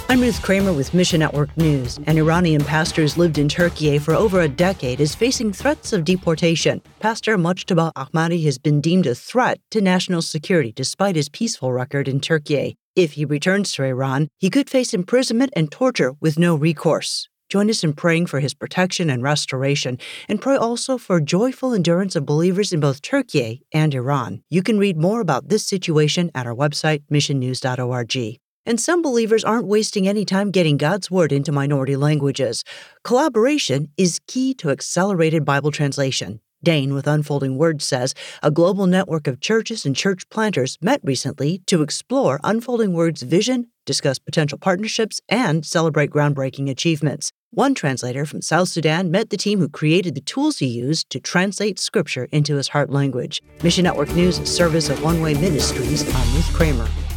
I'm Ruth Kramer with Mission Network News. An Iranian pastor who's lived in Turkey for over a decade is facing threats of deportation. Pastor Mujtaba Ahmadi has been deemed a threat to national security despite his peaceful record in Turkey. If he returns to Iran, he could face imprisonment and torture with no recourse. Join us in praying for his protection and restoration, and pray also for joyful endurance of believers in both Turkey and Iran. You can read more about this situation at our website, missionnews.org. And some believers aren't wasting any time getting God's Word into minority languages. Collaboration is key to accelerated Bible translation. Dane with Unfolding Word says a global network of churches and church planters met recently to explore Unfolding Word's vision, discuss potential partnerships, and celebrate groundbreaking achievements. One translator from South Sudan met the team who created the tools he used to translate Scripture into his heart language. Mission Network News, service of One Way Ministries. I'm Ruth Kramer.